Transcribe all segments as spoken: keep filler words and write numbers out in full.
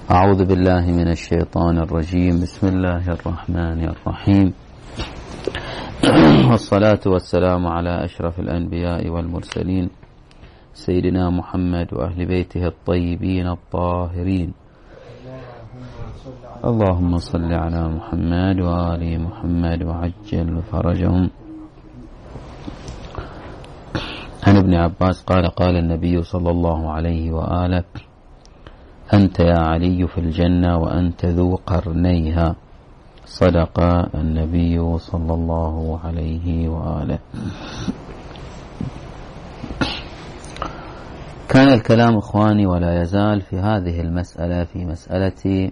أعوذ بالله من الشيطان الرجيم. بسم الله الرحمن الرحيم، والصلاة والسلام على أشرف الأنبياء والمرسلين سيدنا محمد وأهل بيته الطيبين الطاهرين. اللهم صل على محمد وآل محمد وعجل فرجهم. عن ابن عباس قال قال النبي صلى الله عليه وآله: أنت يا علي في الجنة وأنت ذو قرنيها. صدق النبي صلى الله عليه وآله. كان الكلام إخواني ولا يزال في هذه المسألة، في مسألة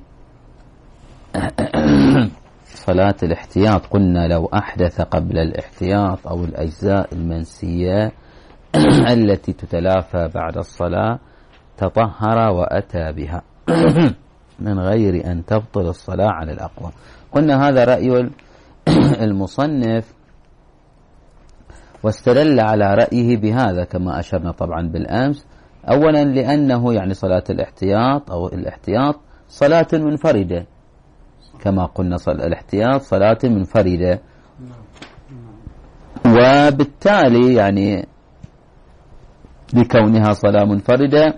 صلاة الاحتياط. قلنا لو أحدث قبل الاحتياط أو الأجزاء المنسية التي تتلافى بعد الصلاة تطهر وأتى بها من غير أن تبطل الصلاة على الأقوى. قلنا هذا رأي المصنف، واستدل على رأيه بهذا كما أشرنا طبعا بالأمس. أولا لأنه يعني صلاة الاحتياط أو الاحتياط صلاة منفردة، كما قلنا صلاة الاحتياط صلاة منفردة، وبالتالي يعني لكونها صلاة منفردة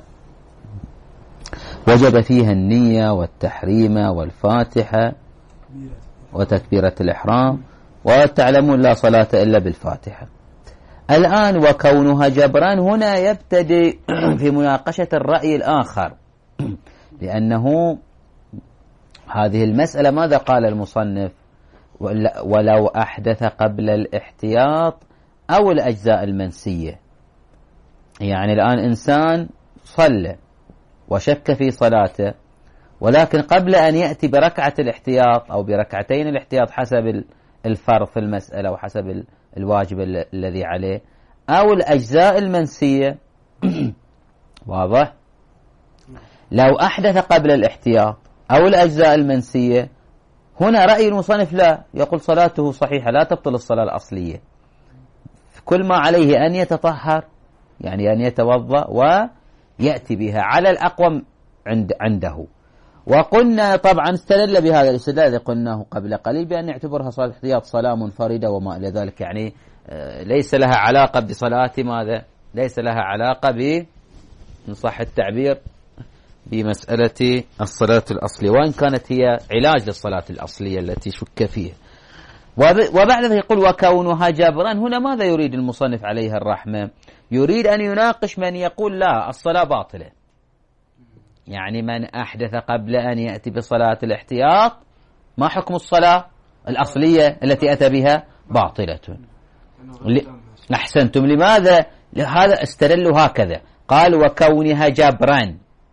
وجب فيها النية والتحريم والفاتحة وتكبيرة الإحرام، وتعلمون لا صلاة إلا بالفاتحة. الآن وكونها جبرا هنا يبتدي في مناقشة الرأي الآخر، لأنه هذه المسألة ماذا قال المصنف؟ ولو أحدث قبل الاحتياط أو الأجزاء المنسية. يعني الآن إنسان صلى وشك في صلاته، ولكن قبل أن يأتي بركعة الاحتياط أو بركعتين الاحتياط حسب الفرض في المسألة وحسب الواجب الذي عليه، أو الأجزاء المنسية واضح؟ لو أحدث قبل الاحتياط أو الأجزاء المنسية، هنا رأي المصنف لا، يقول صلاته صحيحة لا تبطل الصلاة الأصلية، كل ما عليه أن يتطهر، يعني أن يتوضأ ويأتي بها على الأقوم عند عنده. وقلنا طبعا استدل بهذا الاستدلال الذي قلناه قبل قليل بأن يعتبرها صلاة الاحتياط صلاة منفردة وما إلى ذلك، يعني ليس لها علاقة بصلاة ماذا؟ ليس لها علاقة ب إن صح التعبير بمسألة الصلاة الأصلية، وإن كانت هي علاج للصلاة الأصلية التي شك فيها. وبعد ذلك يقول وكونها جبرا. هنا ماذا يريد المصنف عليها الرحمة؟ يريد أن يناقش من يقول لا الصلاة باطلة، يعني من أحدث قبل أن يأتي بصلاة الاحتياط ما حكم الصلاة الأصلية التي أتى بها؟ باطلة. أحسنتم. لماذا؟ لهذا استدلوا هكذا، قال وكونها جبرا،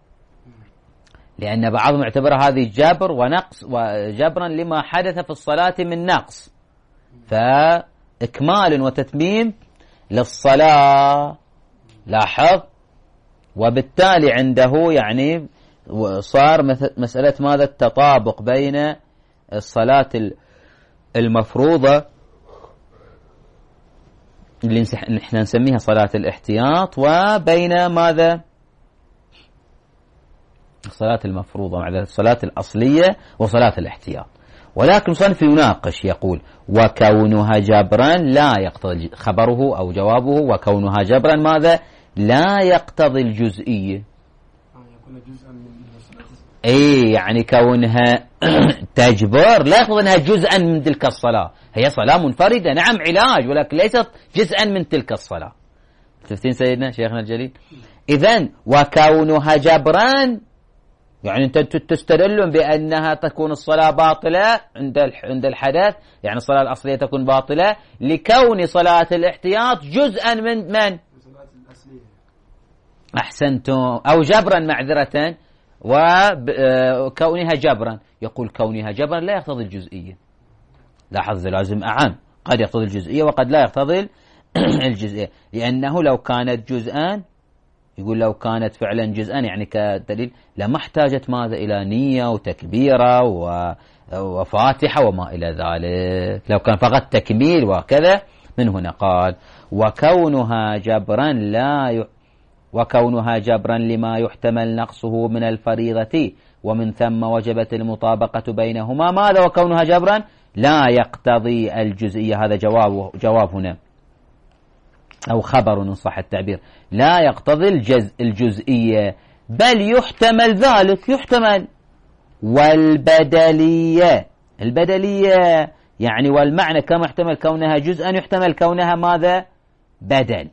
لأن بعضهم اعتبر هذه جبر ونقص وجبرا لما حدث في الصلاة من نقص، فإكمال وتتميم للصلاة. لاحظ، وبالتالي عنده يعني صار مسألة ماذا؟ التطابق بين الصلاة المفروضة اللي نحن نسميها صلاة الاحتياط وبين ماذا؟ الصلاة المفروضة مع الصلاة الأصلية وصلاة الاحتياط. ولكن صنف يناقش يقول وكونها جبرا لا يقتضي، خبره أو جوابه وكونها جبرا ماذا؟ لا يقتضي الجزئية. اي يعني كونها تجبر لا يقتضي انها جزءا من تلك الصلاة، هي صلاة منفردة نعم علاج، ولكن ليست جزءا من تلك الصلاة. شفتين سيدنا شيخنا الجليل؟ إذن وكونها جبرا يعني أنت تستدلون بأنها تكون الصلاة باطلة عند عند الحدث، يعني الصلاة الأصلية تكون باطلة لكون صلاة الاحتياط جزءا من من؟ أحسنتم. أو جبرا معذرة، وكونها جبرا. يقول كونها جبرا لا يقتضي الجزئية. لاحظ لازم أعم، قد يقتضي الجزئية وقد لا يقتضي الجزئية، لأنه لو كانت جزءان، يقول لو كانت فعلا جزءا يعني كدليل لما احتاجت ماذا؟ إلى نية وتكبيرة وفاتحة وما إلى ذلك، لو كان فقط تكميل وكذا. من هنا قال وكونها جبرا لا ي... وكونها جبرا لما يحتمل نقصه من الفريضة ومن ثم وجبت المطابقة بينهما. ماذا وكونها جبرا؟ لا يقتضي الجزئية. هذا جواب, جواب هنا أو خبر إن صح التعبير. لا يقتضي الجز الجزئية بل يحتمل ذلك، يحتمل. والبدلية، البدلية يعني والمعنى كما يحتمل كونها جزءا يحتمل كونها ماذا؟ بدل.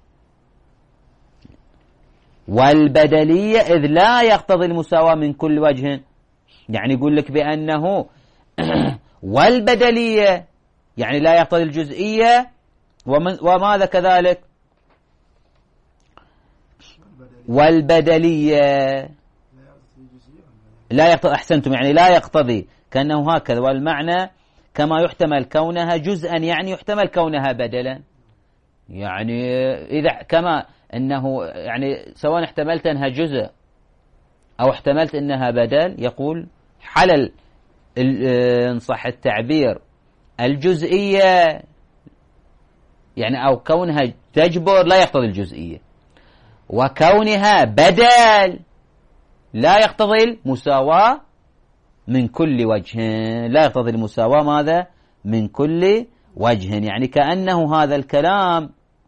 والبدلية إذ لا يقتضي المساواة من كل وجه، يعني يقول لك بأنه والبدلية يعني لا يقتضي الجزئية، وماذا كذلك؟ والبدلية لا يقتضي، أحسنتم، يعني لا يقتضي كأنه هكذا. والمعنى كما يحتمل كونها جزءا يعني يحتمل كونها بدلا، يعني إذا كما أنه يعني سواء احتملت أنها جزء أو احتملت أنها بدل، يقول حلل إن صح التعبير الجزئية يعني أو كونها تجبر لا يقتضي الجزئية، وكونها بدل لا يقتضي المساواة من كل وجه، لا يقتضي المساواة ماذا؟ من كل وجه. يعني كأنه هذا الكلام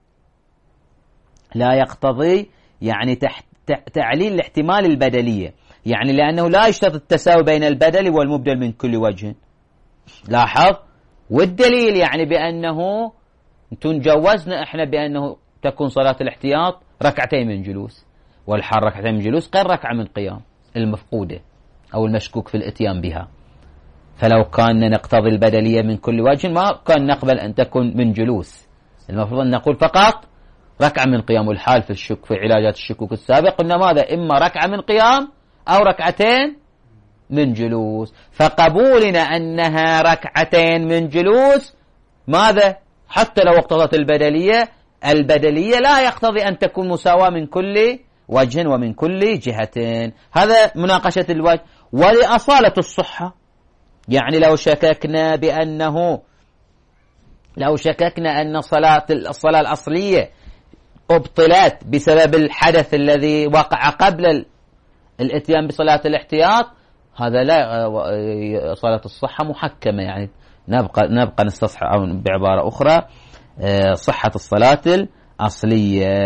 لا يقتضي يعني تحت تعليل الاحتمال البدلية، يعني لأنه لا يشترط التساوي بين البدل والمبدل من كل وجه. لاحظ، والدليل يعني بأنه تنجوزنا احنا بأنه تكون صلاة الاحتياط ركعتين من جلوس، والحال ركعتين من جلوس غير ركعة من قيام المفقودة أو المشكوك في الاتيان بها. فلو كان نقتضي البدلية من كل وجه ما كان نقبل أن تكون من جلوس، المفروض أن نقول فقط ركعة من قيام. والحال في الشك في علاجات الشكوك السابق قلنا ماذا؟ إما ركعة من قيام أو ركعتين من جلوس. فقبولنا أنها ركعتين من جلوس ماذا؟ حتى لو اقتضت البدلية، البدلية لا يقتضي أن تكون مساواة من كل وجه ومن كل جهتين. هذا مناقشة الوجه. ولأصالة الصحة، يعني لو شككنا بأنه لو شككنا أن صلاة الصلاة الأصلية أبطلت بسبب الحدث الذي وقع قبل الاتيان بصلاة الاحتياط، هذا لا، صلاة الصحة محكمة، يعني نبقى نبقى نستصحب بعبارة أخرى صحة الصلاة الأصلية.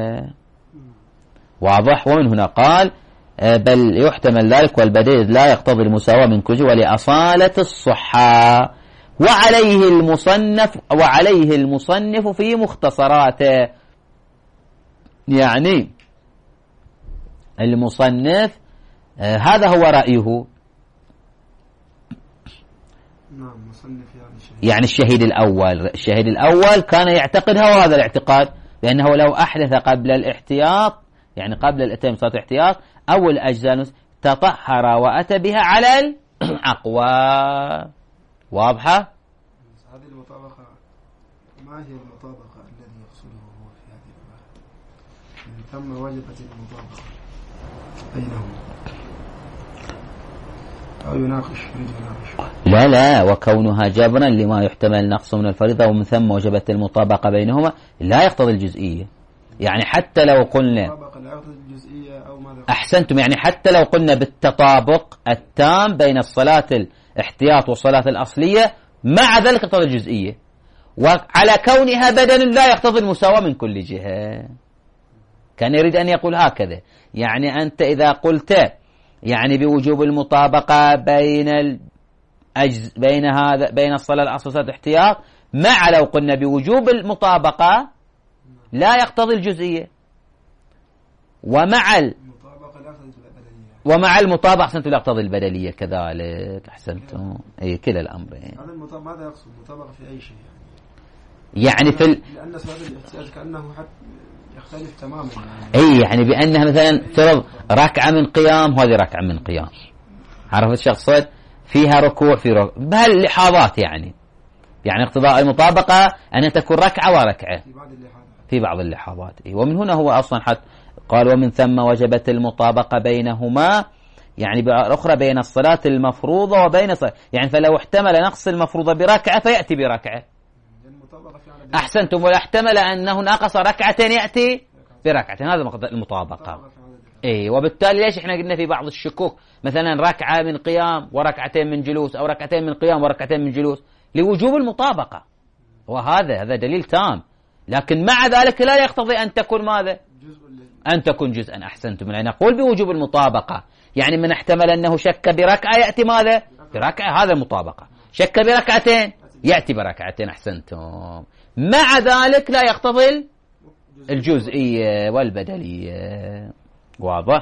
واضح؟ ومن هنا قال بل يحتمل ذلك والبديل لا يقتضي المساواة من كل ولأصالة الصحة. وعليه المصنف وعليه المصنف في مختصراته، يعني المصنف آه هذا هو رأيه. نعم، مصنف يعني شهيد. يعني الشهيد الأول الشهيد الأول كان يعتقد هذا الاعتقاد، لأنه لو أحدث قبل الاحتياط، يعني قبل الاتيان بصلاة الاحتياط أول أجزاء تطهر وأتى بها على الأقوى. واضحة؟ هذه المطابقة ما هي المطابقة الذي يقصده هو في هذه العبارة؟ من ثم وجبت المطابقة بينهم أو يناقش يريد يناقش لا لا وكونها جبرا لما يحتمل نقص من الفريضة ومن ثم وجبت المطابقة بينهما لا يقتضي الجزئية. يعني حتى لو قلنا أحسنتم، يعني حتى لو قلنا بالتطابق التام بين الصلاة الاحتياط والصلاة الأصلية مع ذلك يقتضي الجزئية، وعلى كونها بدل لا يقتضي المساواة من كل جهة. كان يريد أن يقول هكذا، يعني أنت إذا قلت يعني بوجوب المطابقة بين الأجز بين هذا بين الصلاة الأصل والصلاة الاحتياط، مع لو قلنا بوجوب المطابقة لا يقتضي الجزئية، ومع المطابقة لا يقتضي البدلية، ومع المطابقة أحسنت لا يقتضي البدلية كذلك. أحسنتم، أي كلا الأمرين. هذا المطابقة ماذا يقصد؟ المطابقة في أي شيء يعني؟ يعني في ال... لأن سبب الاحتياج كأنه حتى يختلف تماما، يعني أي يعني بأنها مثلا فرض ركعة من قيام وهذه ركعة من قيام، عرفت الشخص فيها ركوع في ركوع بهاللحظات، يعني يعني اقتضاء المطابقة أن تكون ركعة وركعة في بعض اللحظات في بعض اللحظات. ومن هنا هو أصلا حتى قال ومن ثم وجبت المطابقة بينهما، يعني بالأخرى بين الصلاة المفروضة وبين صلاة، يعني فلو احتمل نقص المفروضة بركعة فيأتي بركعة. أحسنتم، ولا احتمل أنه نقص ركعتين يأتي بركعتين، هذا مقدار المطابقة. اي وبالتالي ليش احنا قلنا في بعض الشكوك مثلا ركعة من قيام وركعتين من جلوس، او ركعتين من قيام وركعتين من جلوس، لوجوب المطابقة. وهذا هذا دليل تام، لكن مع ذلك لا يقتضي ان تكون ماذا؟ ان تكون جزءا. احسنتم. يعني نقول بوجوب المطابقة، يعني من احتمل انه شك بركعة يأتي ماذا؟ بركعة، هذا المطابقة. شك بركعتين يأتي بركعتين. احسنتم. مع ذلك لا يقتضي الجزئية والبدلية. واضح؟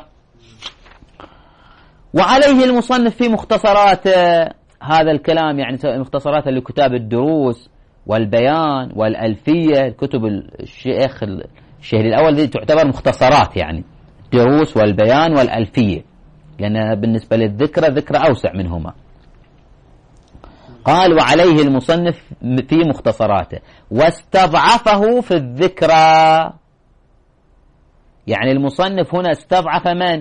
وعليه المصنف في مختصرات هذا الكلام، يعني مختصرات لكتاب الدروس والبيان والألفية، كتب الشيخ الشهري الأول دي تعتبر مختصرات، يعني الدروس والبيان والألفية، لأن بالنسبة للذكرى ذكرى أوسع منهما. قال وعليه المصنف في مختصراته واستضعفه في الذكرى. يعني المصنف هنا استضعف من؟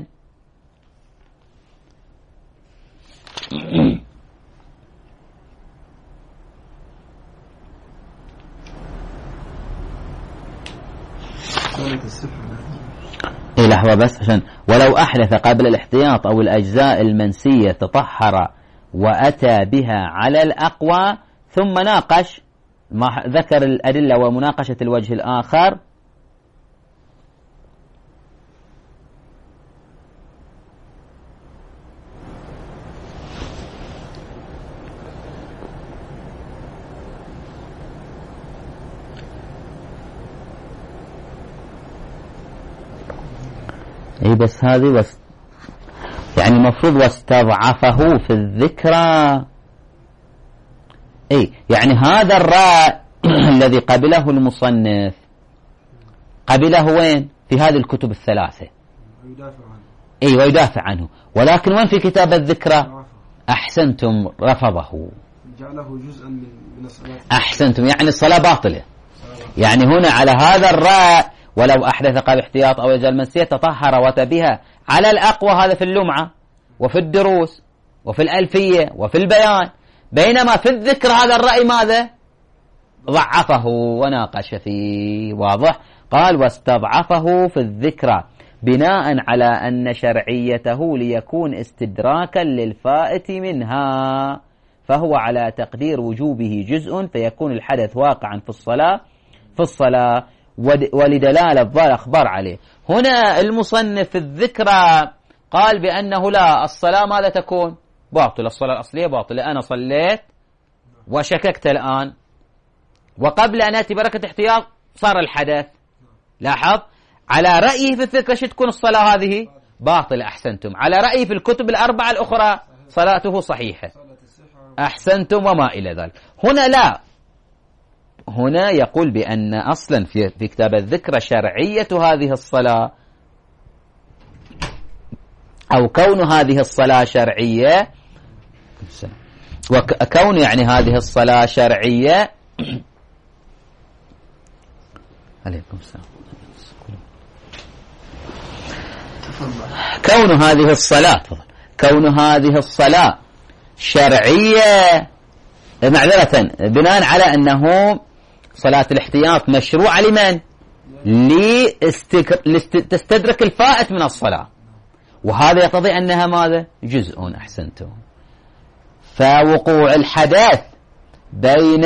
إيه لحظة بس عشان ولو أحدث قبل الاحتياط أو الأجزاء المنسية تطهر وأتى بها على الأقوى، ثم ناقش ما ذكر الأدلة ومناقشة الوجه الآخر. اي بس هذه بس يعني مفروض واستضعفه في الذكرى. اي يعني هذا الراء الذي قبله المصنف قبله وين؟ في هذه الكتب الثلاثة. اي ويدافع عنه، ولكن وين في كتاب الذكرى؟ احسنتم، رفضه، جعله جزءا من الصلاة. احسنتم، يعني الصلاة باطلة. يعني هنا على هذا الراء ولو أحدث قبل احتياط أو يجعل منسية تطهر وتبها على الأقوى، هذا في اللمعة وفي الدروس وفي الألفية وفي البيان، بينما في الذكر هذا الرأي ماذا؟ ضعفه وناقش فيه. واضح؟ قال واستضعفه في الذكرى بناء على أن شرعيته ليكون استدراكا للفائت منها، فهو على تقدير وجوبه جزء، فيكون الحدث واقعا في الصلاة في الصلاة ولدلالة الظاهر أخبار عليه. هنا المصنف في الذكرى قال بأنه لا، الصلاة ماذا تكون؟ باطلة، الصلاة الأصلية باطلة. أنا صليت وشككت الآن، وقبل أن أتي بركة احتياط صار الحدث. لاحظ على رأيه في الذكرى شو تكون الصلاة هذه؟ باطلة. أحسنتم. على رأيه في الكتب الأربعة الأخرى صلاته صحيحة. أحسنتم. وما إلى ذلك. هنا لا، هنا يقول بأن أصلا في, في كتاب الذكرى شرعية هذه الصلاة أو كون هذه الصلاة شرعية، وكون يعني هذه الصلاة شرعية عليكم السلام، كون هذه الصلاة كون هذه الصلاة شرعية، معذرة بناء على أنه صلاة الاحتياط مشروعة لمن؟ لتستدرك الفائت من الصلاة، وهذا يقتضي أنها ماذا؟ جزء. أحسنتم. فوقوع الحدث بين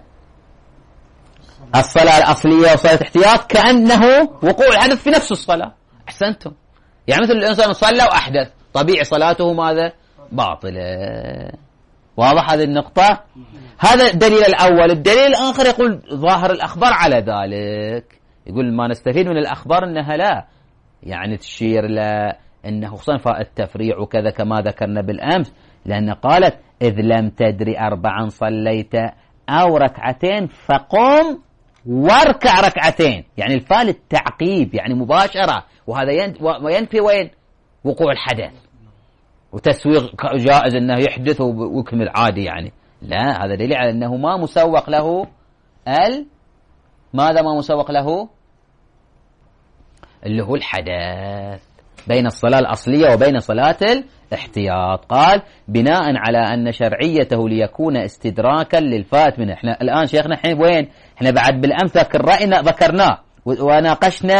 الصلاة الأصلية وصلاة الاحتياط كأنه وقوع الحدث في نفس الصلاة. أحسنتم. يعني مثل الإنسان صلى وأحدث، طبيعي صلاته ماذا؟ باطلة. واضح هذه النقطة؟ هذا الدليل الأول. الدليل الآخر يقول ظاهر الأخبار على ذلك، يقول ما نستفيد من الأخبار أنها لا يعني تشير لا أنه خصوصا التفريع وكذا كما ذكرنا بالأمس، لأن قالت إذ لم تدري أربعا صليت أو ركعتين فقم واركع ركعتين، يعني الفاء للتعقيب يعني مباشرة، وهذا ينفي وين؟ وقوع الحدث. وتسويغ جائز أنه يحدث ويكمل عادي، يعني لا، هذا دليل على أنه ما مسوق له ال ماذا ما مسوق له اللي هو الحدث بين الصلاة الأصلية وبين صلاة الاحتياط. قال بناء على أن شرعيته ليكون استدراكا للفات منه. احنا الآن شيخنا الحين وين؟ احنا بعد بالأمس ذكر رأينا ذكرناه وناقشنا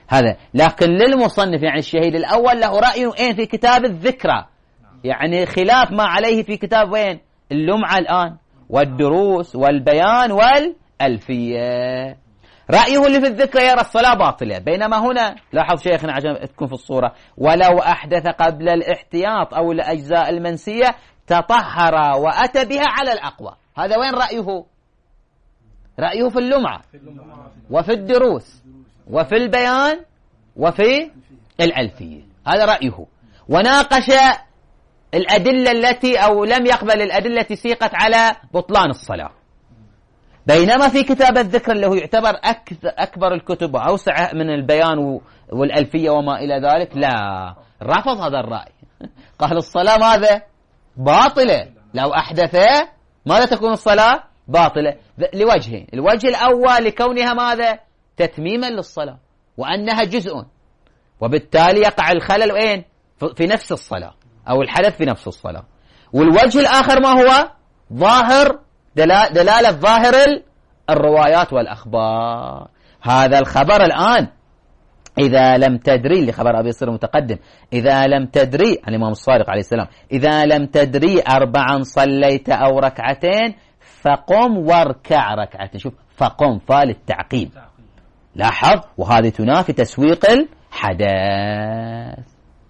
هذا. لكن للمصنف يعني الشهيد الأول له رأي وين في كتاب الذكرى، يعني خلاف ما عليه في كتاب وين اللمعة الآن والدروس والبيان والألفية. رأيه اللي في الذكرى يرى الصلاة باطلة، بينما هنا لاحظ شيخنا عشان تكون في الصورة ولو أحدث قبل الاحتياط أو الأجزاء المنسية تطهر وأتى بها على الأقوى. هذا وين رأيه؟ رأيه في اللمعة وفي الدروس وفي البيان وفي الألفية، هذا رأيه. وناقش الأدلة التي أو لم يقبل الأدلة التي سيقت على بطلان الصلاة. بينما في كتاب الذكر اللي هو يعتبر أكبر الكتب وأوسع من البيان والألفية وما إلى ذلك، لا، رفض هذا الرأي. قال الصلاة ماذا؟ باطلة، لو أحدث ماذا تكون الصلاة؟ باطلة، لوجهين. الوجه الأول لكونها ماذا؟ تتميما للصلاة وأنها جزء، وبالتالي يقع الخلل وين؟ في نفس الصلاة أو الحدث في نفس الصلاة. والوجه الآخر ما هو؟ ظاهر دلالة ظاهر الروايات والأخبار. هذا الخبر الآن إذا لم تدري، لخبر أبي صير متقدم، إذا لم تدري عن الإمام الصادق عليه السلام، إذا لم تدري أربعا صليت أو ركعتين فقم واركع ركعتين. شوف، فقم فال التعقيب، لاحظ، وهذه تنافي تسويق الحدث،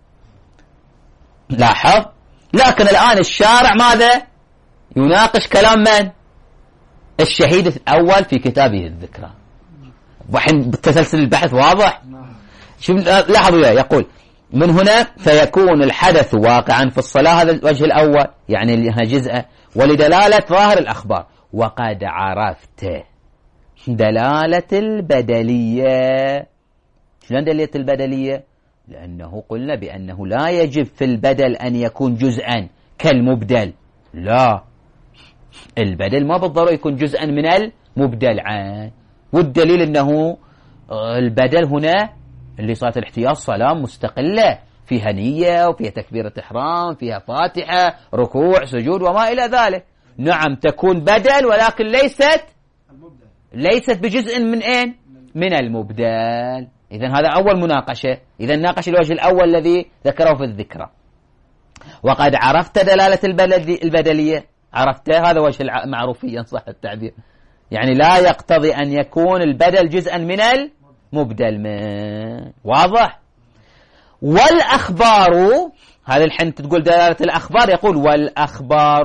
لاحظ. لكن الآن الشارع ماذا؟ يناقش كلام من؟ الشهيد الأول في كتابه الذكرى. وحين تسلسل البحث واضح. شوف، لاحظوا، يقول من هنا فيكون الحدث واقعا في الصلاة، هذا الوجه الأول يعني لها جزء، ولدلالة ظاهر الأخبار. وقد عرفت دلالة البدلية. شلون دلالة البدلية؟ لأنه قلنا بأنه لا يجب في البدل أن يكون جزءا كالمبدل، لا، البدل ما بالضرورة يكون جزءا من المبدل عن. والدليل أنه البدل هنا اللي صلاة الاحتياط صلاة مستقلة فيها نية وفيها تكبيرة إحرام، فيها فاتحة، ركوع، سجود وما إلى ذلك. نعم تكون بدل، ولكن ليست ليست بجزء من أين؟ من المبدل. إذن هذا أول مناقشة. إذن ناقش الوجه الأول الذي ذكره في الذكرى. وقد عرفت دلالة البدلية، عرفت، هذا وجه معروفيا صح التعبير، يعني لا يقتضي أن يكون البدل جزءا من المبدل، من واضح. والأخبار، هذا الحين تقول دلالة الأخبار، يقول والأخبار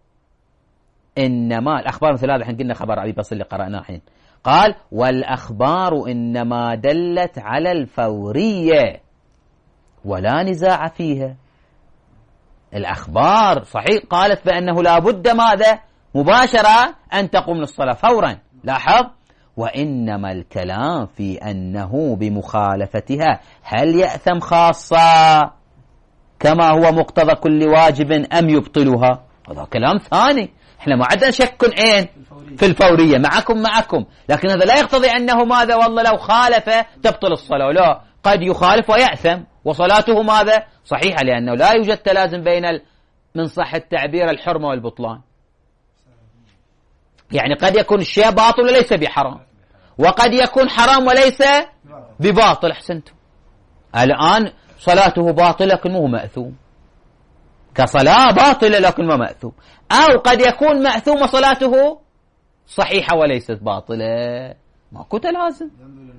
إنما، الأخبار مثل هذا الحين قلنا خبر أبي بصر اللي قرأناه الحين، قال والأخبار إنما دلت على الفورية ولا نزاع فيها. الأخبار صحيح قالت بأنه لا بد ماذا؟ مباشرة أن تقوم للصلاة فورا، لاحظ. وإنما الكلام في أنه بمخالفتها هل يأثم خاصة كما هو مقتضى كل واجب أم يبطلها؟ هذا كلام ثاني. احنا ما عندنا شك اين في الفورية، معكم معكم، لكن هذا لا يقتضي أنه ماذا؟ والله لو خالف تبطل الصلاة، لا، قد يخالف ويأثم وصلاته ماذا؟ صحيحة، لأنه لا يوجد تلازم بين ال... من صح التعبير الحرمة والبطلان. يعني قد يكون الشيء باطل وليس بحرام، وقد يكون حرام وليس بباطل. أحسنتم. الآن صلاته باطلة لكن مو مأثوم، كصلاة باطلة لكن ما مأثوم. أو قد يكون مأثوم وصلاته صحيحة وليست باطلة، ماكو تلازم.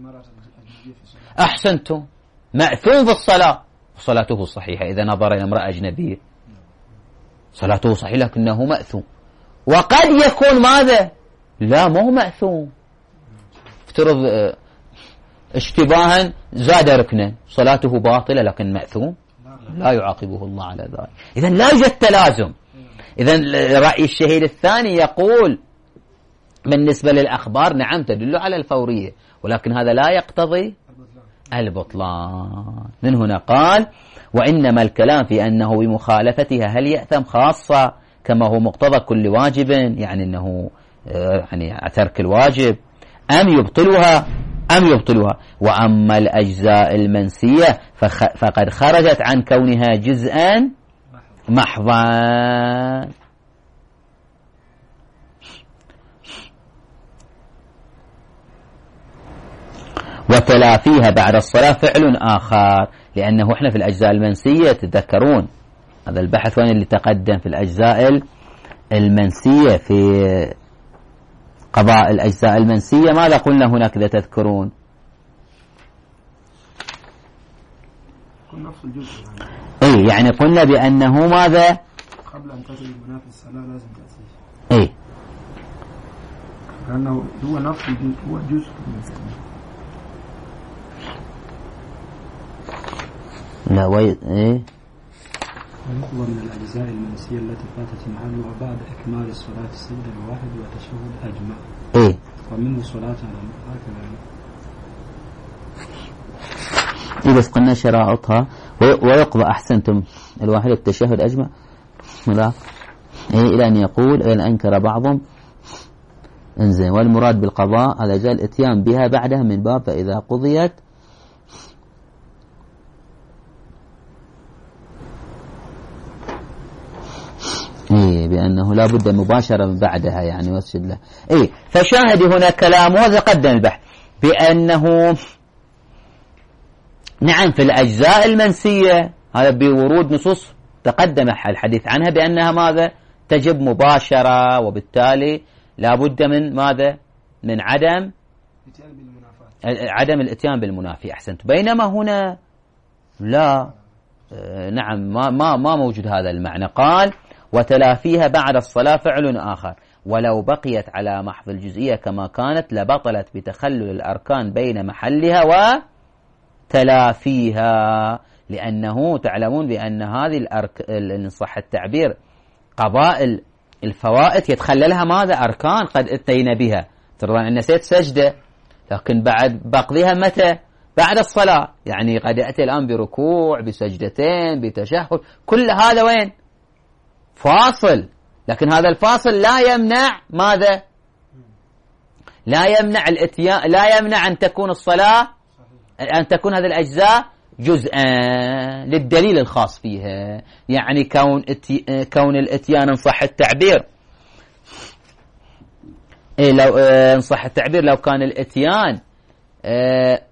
أحسنتم، مأثوم في الصلاة وصلاته صحيحة، إذا نظر إلى امرأة أجنبية صلاته صحيحة لكنه مأثوم. وقد يكون ماذا؟ لا، مو مأثوم، افترض اشتباها زاد ركنا، صلاته باطلة لكن مأثوم، لا يعاقبه الله على ذلك. إذن لا يوجد تلازم. إذن رأي الشهيد الثاني يقول بالنسبة للأخبار نعم تدل على الفورية، ولكن هذا لا يقتضي البطلان. من هنا قال وإنما الكلام في أنه بمخالفتها هل يأثم خاصة كما هو مقتضى كل واجب، يعني أنه يعني ترك الواجب، أم يبطلها أم يبطلها. وأما الأجزاء المنسية فقد خرجت عن كونها جزءا محضا. وتلافيها بعد الصلاة فعل آخر، لأنه إحنا في الأجزاء المنسية تذكرون هذا البحث وين اللي تقدم في الأجزاء المنسية في قضاء الأجزاء المنسية ماذا قلنا هناك إذا تذكرون؟ نفس الجزء إيه يعني قلنا بأنه ماذا قبل أن تأتي المنافي الصلاة لازم تأتي إيه لأنه هو نفس الجزء هو جزء لا وي إيه ونقضى من الأجزاء المنسية التي فاتت محلها بعد إكمال الصلاة السجدة الواحد وتشهد أجمع إيه ومنه صلاة هكذا إيه بس قلنا شرائطها ويقضى أحسنتم الواحد التشهد أجمع لا إيه إلى أن يقول إلى أن أنكر بعضهم انزين والمراد بالقضاء على جال الاتيان بها بعدها من باب فإذا قضيت إيه بأنه لا بد مباشرة من بعدها يعني واسجد له إيه فشاهد هنا كلامه وتقدم البحث بأنه نعم في الأجزاء المنسية هذا بورود نصوص تقدم الحديث عنها بأنها ماذا تجب مباشرة وبالتالي لا بد من ماذا من عدم عدم الاتيان بالمنافي أحسنت بينما هنا لا آه نعم ما, ما, ما موجود هذا المعنى قال وتلافيها بعد الصلاة فعل آخر ولو بقيت على محض الجزئية كما كانت لبطلت بتخلل الأركان بين محلها وتلافيها لأنه تعلمون بأن هذه الأرك... إن صح التعبير قضاء الفوائد يتخللها ماذا أركان قد اتينا بها ترى أن نسيت سجدة لكن بعد بقضيها متى بعد الصلاة يعني قد يأتي الآن بركوع بسجدتين بتشهد كل هذا وين فاصل لكن هذا الفاصل لا يمنع ماذا لا يمنع الاتيان لا يمنع أن تكون الصلاة أن تكون هذه الأجزاء جزءا للدليل الخاص فيها يعني كون اتي كون الاتيان إن صح التعبير إيه لو إن صح التعبير لو كان الاتيان إيه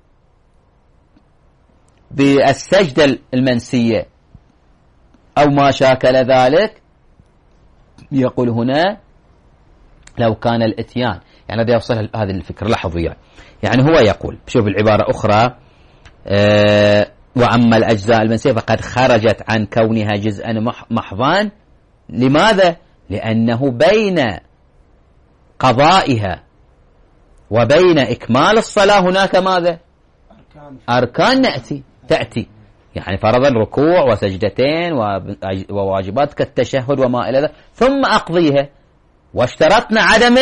بالسجدة المنسية أو ما شاكل ذلك يقول هنا لو كان الاتيان يعني هذا يوصل هذه الفكرة لاحظوا يعني. يعني هو يقول شوف العبارة أخرى أه وأما الأجزاء المنسية فقد خرجت عن كونها جزءا محضا لماذا؟ لأنه بين قضائها وبين إكمال الصلاة هناك ماذا؟ أركان نأتي تأتي يعني فرضا ركوع وسجدتين وواجبات كالتشهد وما إلى ذلك ثم أقضيها واشترطنا عدم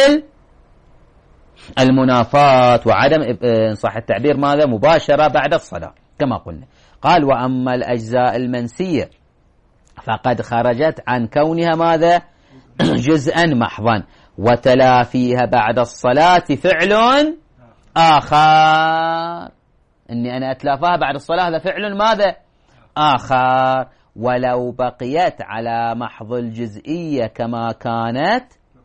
المنافاة وعدم إن صح التعبير ماذا مباشرة بعد الصلاة كما قلنا قال وأما الأجزاء المنسية فقد خرجت عن كونها ماذا جزءا محضا وتلافيها بعد الصلاة فعل آخر إني أنا أتلافاها بعد الصلاة هذا فعل ماذا آخر ولو بقيت على محض الجزئية كما كانت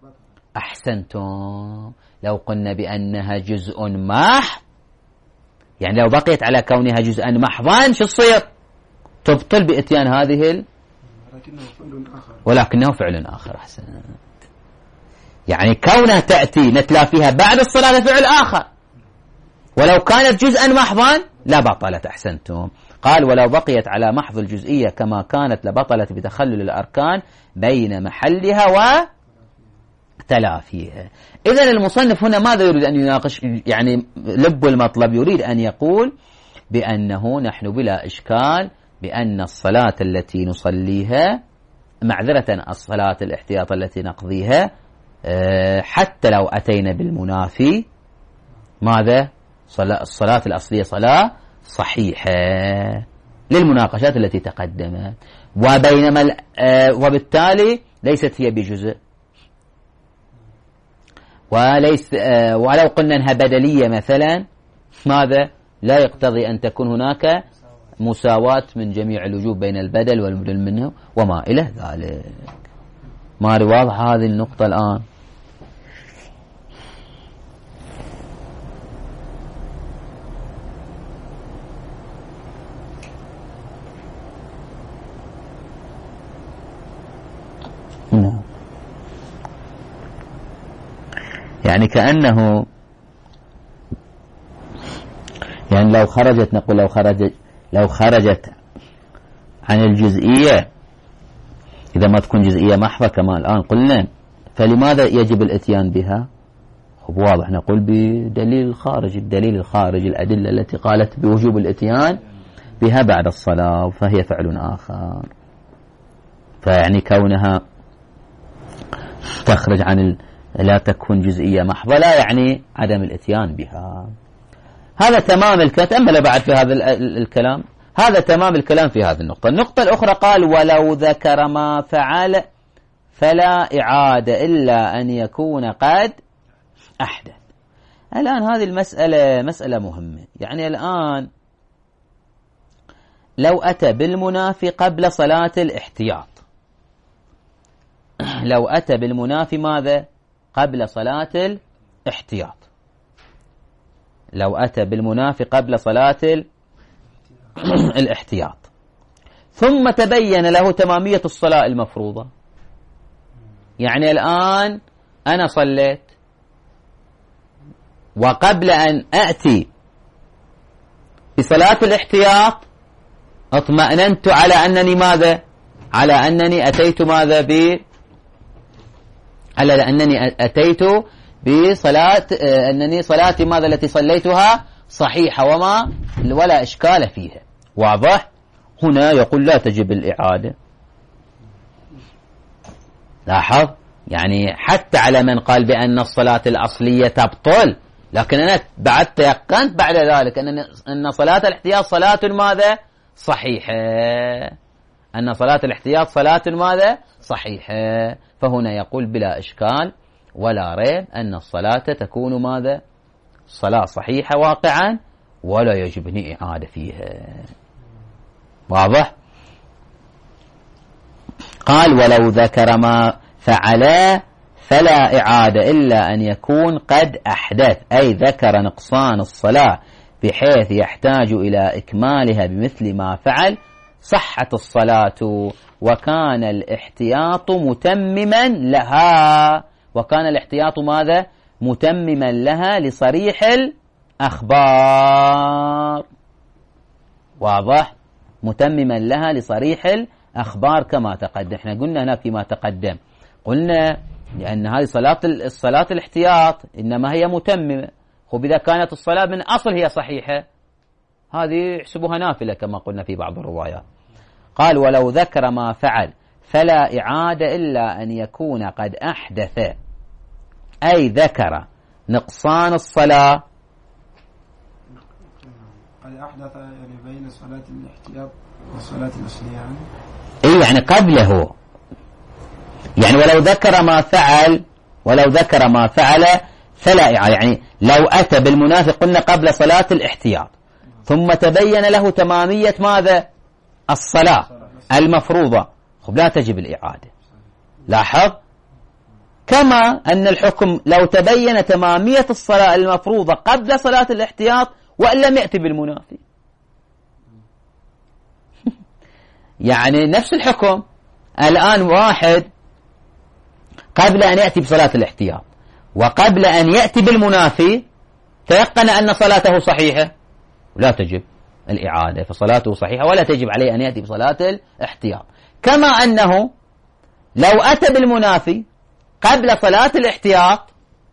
أحسنتم لو قلنا بأنها جزء محض يعني لو بقيت على كونها جزءا محضا شو الصير تبطل بإتيان هذه ال... ولكنه فعل آخر ولكنه فعل آخر أحسن يعني كونها تأتي نتلافيها بعد الصلاة فعل آخر ولو كانت جزءا محضا لا بطلت أحسنتم قال ولو بقيت على محض الجزئية كما كانت لبطلت بتخلل الأركان بين محلها وتلافيها إذن المصنف هنا ماذا يريد أن يناقش يعني لب المطلب يريد أن يقول بأنه نحن بلا إشكال بأن الصلاة التي نصليها معذرة الصلاة الاحتياط التي نقضيها حتى لو أتينا بالمنافي ماذا الصلاة الأصلية صلاة صحيحة للمناقشات التي تقدمت وبينما وبالتالي ليست هي بجزء وليس ولو قلنا أنها بدلية مثلا ماذا لا يقتضي أن تكون هناك مساواة من جميع الوجوه بين البدل والبدل منه وما إلى ذلك ما واضح هذه النقطة الآن يعني كأنه يعني لو خرجت نقول لو خرجت لو خرجت عن الجزئية، إذا ما تكون جزئية محضة كما الآن قلنا، فلماذا يجب الاتيان بها؟ واضح نقول بدليل الخارج، الدليل الخارج الأدلة التي قالت بوجوب الاتيان بها بعد الصلاة، فهي فعل آخر. فيعني كونها تخرج عن ال... لا تكون جزئية محضة لا يعني عدم الاتيان بها. هذا تمام الكلام. تأمل بعد في هذا الكلام، هذا تمام الكلام في هذه النقطة. النقطة الأخرى قال ولو ذكر ما فعل فلا إعادة إلا أن يكون قد أحدث. الآن هذه المسألة مسألة مهمة. يعني الآن لو أتى بالمنافي قبل صلاة الاحتياط، لو أتى بالمنافي ماذا؟ قبل صلاة الاحتياط، لو أتى بالمنافي قبل صلاة الاحتياط ثم تبين له تمامية الصلاة المفروضة. يعني الآن أنا صليت وقبل أن أأتي بصلاة الاحتياط اطمأننت على أنني ماذا؟ على أنني أتيت ماذا ب على أنني أتيت بصلاة أنني صلاتي ماذا التي صليتها صحيحة وما ولا إشكال فيها. واضح؟ هنا يقول لا تجب الإعادة. لاحظ يعني حتى على من قال بأن الصلاة الأصلية تبطل، لكن أنا بعد تيقنت بعد ذلك أن أن صلاة الاحتياط صلاة ماذا؟ صحيحة، أن صلاة الاحتياط صلاة ماذا؟ صحيحة. فهنا يقول بلا إشكال ولا ريب أن الصلاة تكون ماذا؟ صلاة صحيحة واقعا ولا يجبني إعادة فيها. واضح؟ قال ولو ذكر ما فعل فلا إعادة إلا أن يكون قد أحدث، أي ذكر نقصان الصلاة بحيث يحتاج إلى إكمالها بمثل ما فعل صحت الصلاة، وكان الاحتياط متمما لها، وكان الاحتياط ماذا؟ متمما لها لصريح الأخبار. واضح؟ متمما لها لصريح الأخبار كما تقدم. احنا قلنا هنا فيما تقدم قلنا لأن هذه صلاة الصلاة الاحتياط إنما هي متممة. خب إذا كانت الصلاة من أصل هي صحيحة هذه يحسبها نافلة كما قلنا في بعض الروايات. قال ولو ذكر ما فعل فلا إعادة إلا أن يكون قد أحدث، أي ذكر نقصان الصلاة. قد أحدث يعني بين صلاة الاحتياط والصلاة الأصلية يعني إيه يعني قبله، يعني ولو ذكر ما فعل ولو ذكر ما فعل فلا إعادة، يعني لو أتى بالمنافق قلنا قبل صلاة الاحتياط ثم تبين له تمامية ماذا؟ الصلاة المفروضة، خب لا تجب الإعادة. لاحظ كما أن الحكم لو تبين تمامية الصلاة المفروضة قبل صلاة الاحتياط وإن لم يأتي بالمنافي يعني نفس الحكم. الآن واحد قبل أن يأتي بصلاة الاحتياط وقبل أن يأتي بالمنافي تيقن أن صلاته صحيحة ولا تجب الإعادة، فصلاته صحيحة ولا تجب عليه أن يأتي بصلاة الاحتياط. كما أنه لو أتى بالمنافي قبل صلاة الاحتياط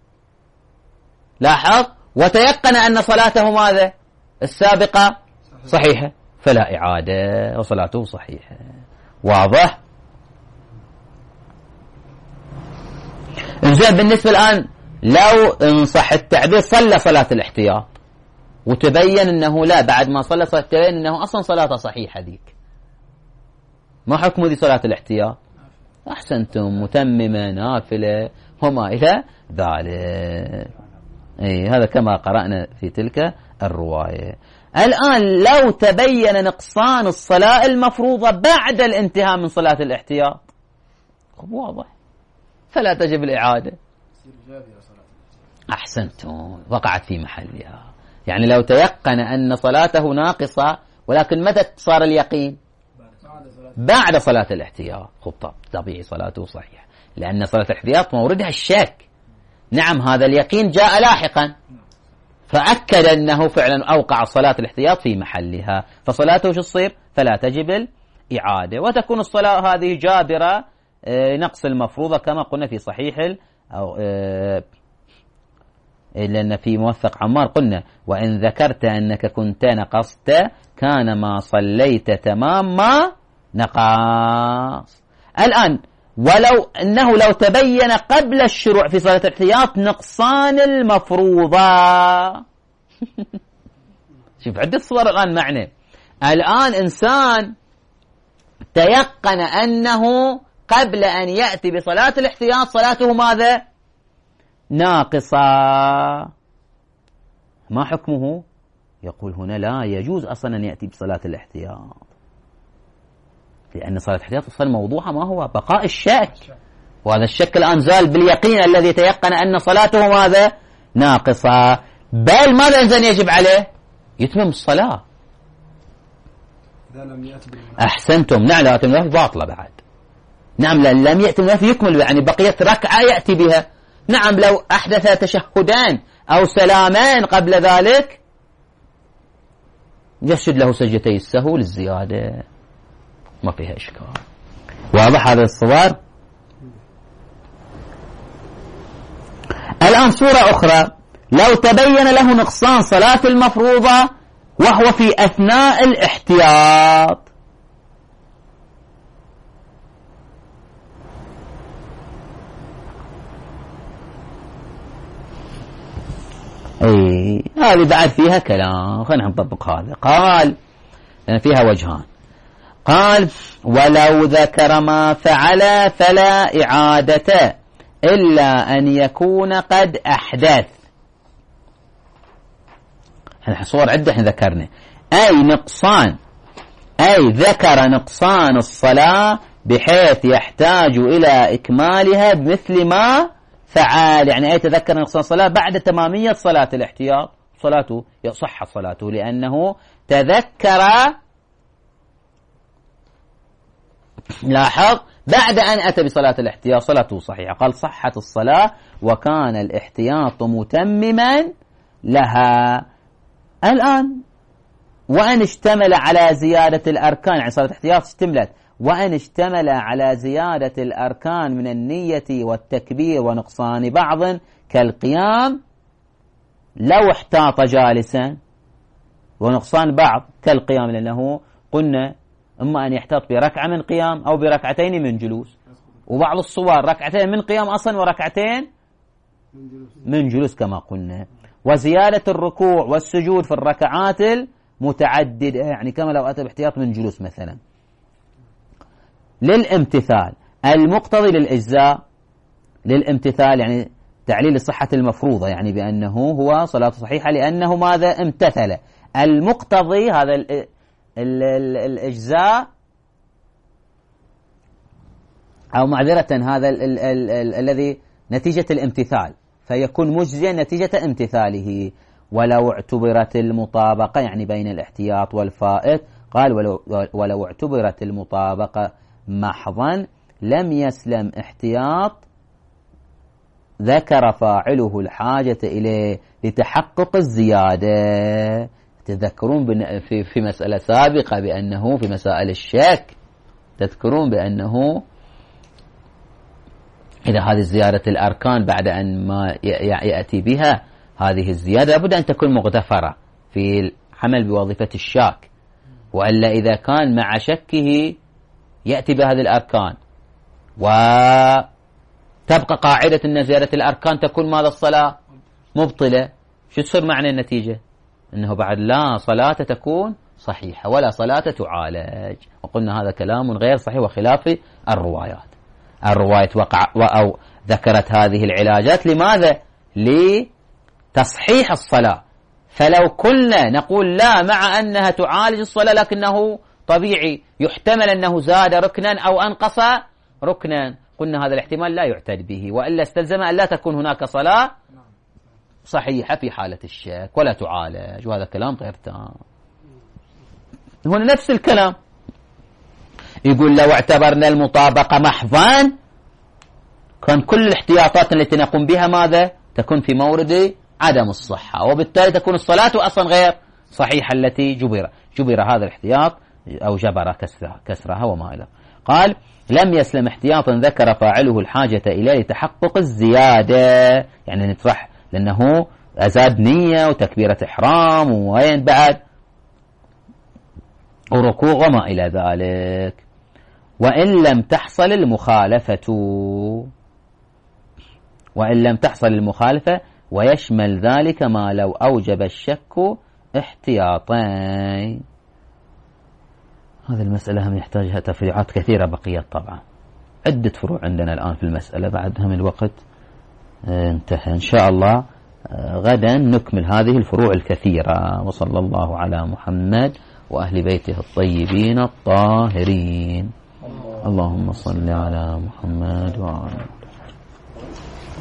لاحظ وتيقن أن صلاته ماذا؟ السابقة صحيحة فلا إعادة وصلاته صحيحة. واضح؟ إنزين بالنسبة الآن لو انصح التعبير صلى صلاة الاحتياط وتبين أنه لا بعد ما صلى صلاة تبين أنه أصلا صلاته صحيحة ذيك، ما حكم ذي صلاة الاحتياط؟ أحسنتم، متممة نافلة وما إلى ذلك. أي هذا كما قرأنا في تلك الرواية. الآن لو تبين نقصان الصلاة المفروضة بعد الانتهاء من صلاة الاحتياط خب واضح فلا تجب الإعادة. أحسنتم، وقعت في محلها. يعني لو تيقن أن صلاته ناقصة ولكن متى صار اليقين؟ بعد صلاة الاحتياط. خب طبيعي صلاته صحيحة لأن صلاة الاحتياط موردها الشك، نعم هذا اليقين جاء لاحقا فأكد أنه فعلا أوقع صلاة الاحتياط في محلها، فصلاته شو تصير؟ فلا تجب الإعادة، وتكون الصلاة هذه جابرة نقص المفروضة كما قلنا في صحيح أو لأن في موثق عمار قلنا وإن ذكرت أنك كنت نقصت كان ما صليت تمام ما نقص. الآن ولو أنه لو تبين قبل الشروع في صلاة الاحتياط نقصان المفروضة شوف عدة صور الآن معنى. الآن إنسان تيقن أنه قبل أن يأتي بصلاة الاحتياط صلاته ماذا؟ ناقصة، ما حكمه؟ يقول هنا لا يجوز أصلا أن يأتي بصلاة الاحتياط، لأن صلاة الاحتياط أصلا موضوعها ما هو؟ بقاء الشك، وهذا الشك الآن زال باليقين الذي تيقن أن صلاته ماذا؟ ناقصة. بل ماذا إذن يجب عليه؟ يتمم الصلاة. أحسنتم، نعم لا يتم النافل باطلة بعد، نعم لم يأتي النافل يكمل، يعني بقية ركعة يأتي بها. نعم لو أحدث تشهدان أو سلامان قبل ذلك يسجد له سجدتي السهو للزيادة، ما فيها إشكال. واضح هذا الصور؟ الآن صورة أخرى، لو تبين له نقصان صلاة المفروضة وهو في أثناء الاحتياط، اي هذه بعد فيها كلام، خلينا نطبق هذا. قال فيها وجهان، قال ولو ذكر ما فعل فلا إعادة إلا أن يكون قد أحدث. احنا صور عدة احنا ذكرنا، أي نقصان، أي ذكر نقصان الصلاة بحيث يحتاج إلى إكمالها بمثل ما فعال، يعني أي تذكر نقصان الصلاة بعد تمامية صلاة الاحتياط صلاته يصح صلاته، لأنه تذكر لاحظ بعد أن أتى بصلاة الاحتياط صلاته صحيحة. قال صحت الصلاة وكان الاحتياط متمما لها. الآن وأن اشتمل على زيادة الأركان، يعني صلاة الاحتياط اشتملت، وأن اشتمل على زيادة الأركان من النية والتكبير ونقصان بعض كالقيام لو احتاط جالسا، ونقصان بعض كالقيام لأنه قلنا إما أن يحتاط بركعة من قيام أو بركعتين من جلوس، وبعض الصور ركعتين من قيام أصلا وركعتين من جلوس كما قلنا. وزيادة الركوع والسجود في الركعات المتعددة، يعني كما لو أتى باحتياط من جلوس مثلا. للامتثال المقتضي للإجزاء، للامتثال يعني تعليل الصحة المفروضة، يعني بأنه هو صلاة صحيحة لأنه ماذا؟ امتثل. المقتضي هذا ال ال ال الإجزاء أو معذرة هذا ال ال ال ال الذي نتيجة الامتثال، فيكون مجزيا نتيجة امتثاله. ولو اعتبرت المطابقة يعني بين الاحتياط والفائت، قال ولو, ولو اعتبرت المطابقة محضا لم يسلم احتياط ذكر فاعله الحاجة إليه لتحقق الزيادة. تذكرون في, في مسألة سابقة بأنه في مسائل الشك تذكرون بأنه إذا هذه زيادة الأركان بعد أن ما يأتي بها هذه الزيادة لابد أن تكون مغتفرة في الحمل بوظيفة الشاك، وإلا إذا كان مع شكه يأتي بهذه الأركان وتبقى قاعدة أن زيادة الأركان تكون ماذا؟ الصلاة مبطلة. شو تصير معنى النتيجة؟ أنه بعد لا صلاة تكون صحيحة ولا صلاة تعالج. وقلنا هذا كلام غير صحيح وخلاف الروايات. الرواية وقع أو ذكرت هذه العلاجات لماذا؟ لتصحيح الصلاة. فلو كنا نقول لا مع أنها تعالج الصلاة لكنه طبيعي يحتمل أنه زاد ركنا أو أنقص ركنا، قلنا هذا الاحتمال لا يعتد به، وإلا استلزم أن لا تكون هناك صلاة صحيحة في حالة الشك ولا تعالج، وهذا كلام غير تام. هنا نفس الكلام يقول لو اعتبرنا المطابقة محضا كان كل الاحتياطات التي نقوم بها ماذا؟ تكون في مورد عدم الصحة، وبالتالي تكون الصلاة أصلا غير صحيحة التي جبر جبر هذا الاحتياط أو جبر كسرها, كسرها وما إلى. قال لم يسلم احتياطا ذكر فاعله الحاجة إليه لتحقق الزيادة، يعني نطرح لأنه أزاد نية وتكبيرة إحرام وين بعد وركوع وما إلى ذلك. وإن لم تحصل المخالفة وإن لم تحصل المخالفة ويشمل ذلك ما لو أوجب الشك احتياطين. هذه المسألة هم يحتاجها تفريعات كثيرة بقيت طبعا، عدة فروع عندنا الآن في المسألة، بعد هم الوقت انتهى. إن شاء الله غدا نكمل هذه الفروع الكثيرة. وصلى الله على محمد وأهل بيته الطيبين الطاهرين. اللهم صل على محمد وعلى